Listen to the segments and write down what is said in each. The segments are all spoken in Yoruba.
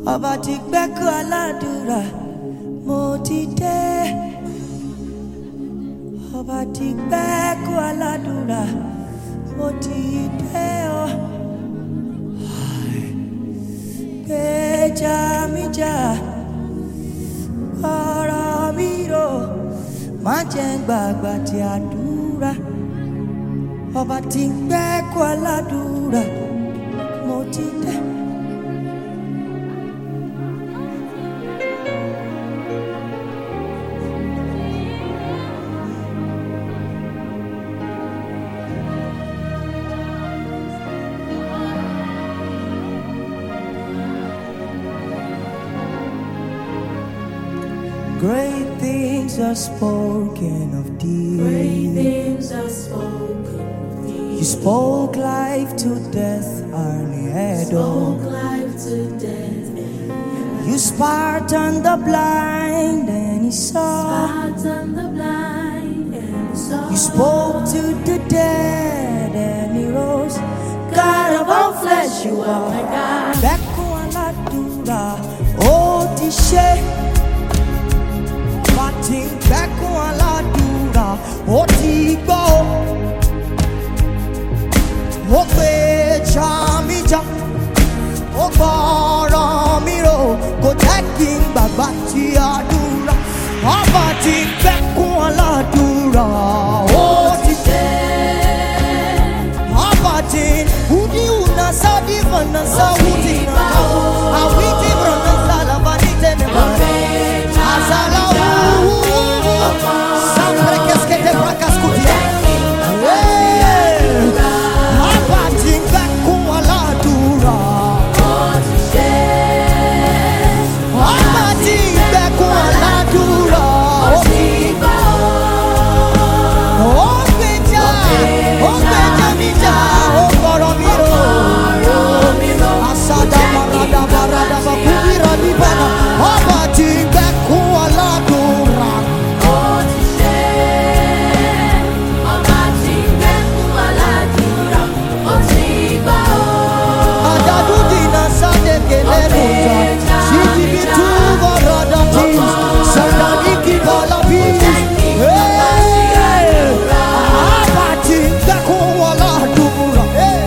Ọba ti gbẹ́kọ̀ aládùúrà mo ti dé. Ọba ti gbẹ́kọ̀ aládùúrà mo ti dé o. Gbèjà mi jà ọ̀rọ̀ mi rò má jẹ́ gbàgbà tí àdúrà. Ọba ti gbẹ́kọ̀ aládùúrà mo ti dé. Great things are spoken of thee. Great things are spoken of thee. You spoke life to death, Spoke life to death. You spat on the blind and he saw. Spat on the blind and he saw. You spoke to the dead and he rose. God of all flesh, you are my God. Bẹ́kún aládùúrà ó ti ṣe. Bàtí bẹ́kún aládùúrà ó ti gbọ́. Ó pè já mi jà, ó gbọ́rọ̀ mi rò, kò jẹ́ kí n gbàgbà tí àdúrà. Ọba ti bẹ́kún aládùúrà ó ti ṣe. Ọba ti udi una sadi vana sauti na awiti brana salavanite ne azala sempre que skete brakas kutia. Ọba ti bẹ́kún aládùúrà. Ọba ti bẹ́kún aládùúrà. Ó gbèjà mi jà, ó gbọ́rọ̀ mi rò. Asada barada barada bakubira libana. Ọba ti bẹ́kún aládùúrà. Adadudina sade keleruta. Sijibitu barada teams. Sandaliki balabis. Ọba ti bẹ́kún aládùúrà.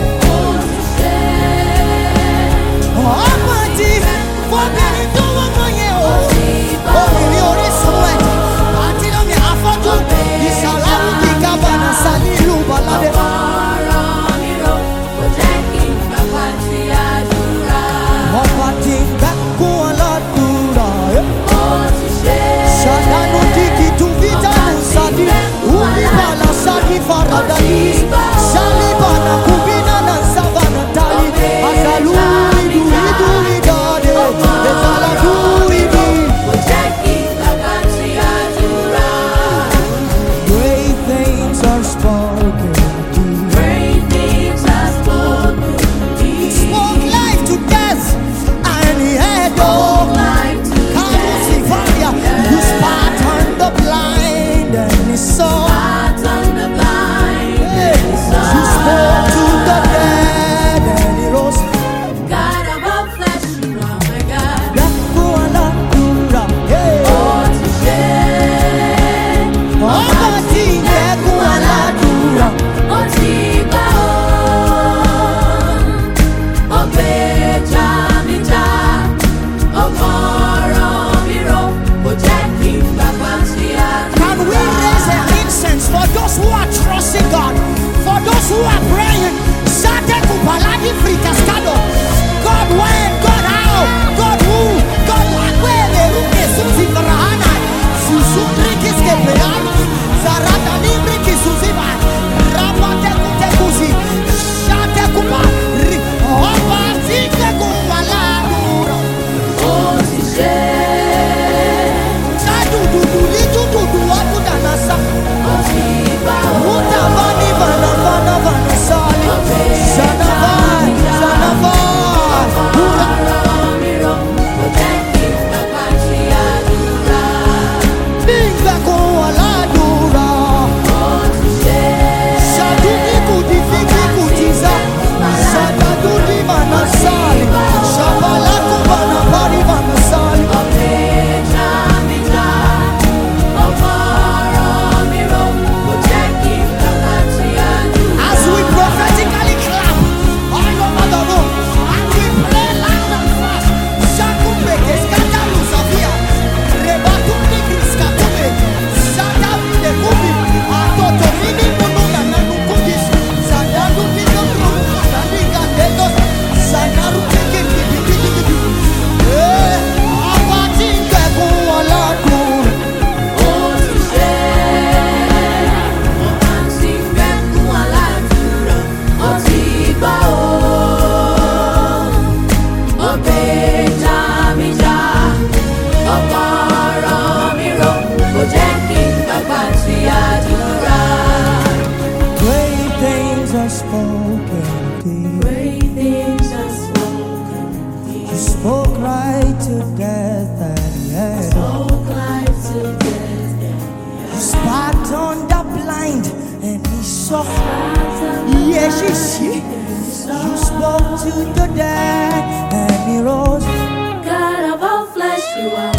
Ọba ti fọ́bìnrin tó wọ́n mọ̀ yẹn o. Obìnrin orísun ẹ̀jẹ̀. Àti lómi afọ́jú. Ìsàlámù ti kábàánà sálílù balade. Ọba ti bẹ́kún aládùúrà. Ṣàdánù dìkì tún vítàmù sadi. Ubibala sadi faradani. Salibana kubina na savana tali. Azalu idu idade. Ezala idu. Great things are spoken. Spoke life to death, and he had all. You spat on the blind and he saw. You spoke to death and he had. Spoke life to death and You spat on the blind and he saw. he Yeah, she. You spoke to the dead and he rose. God of all flesh, you are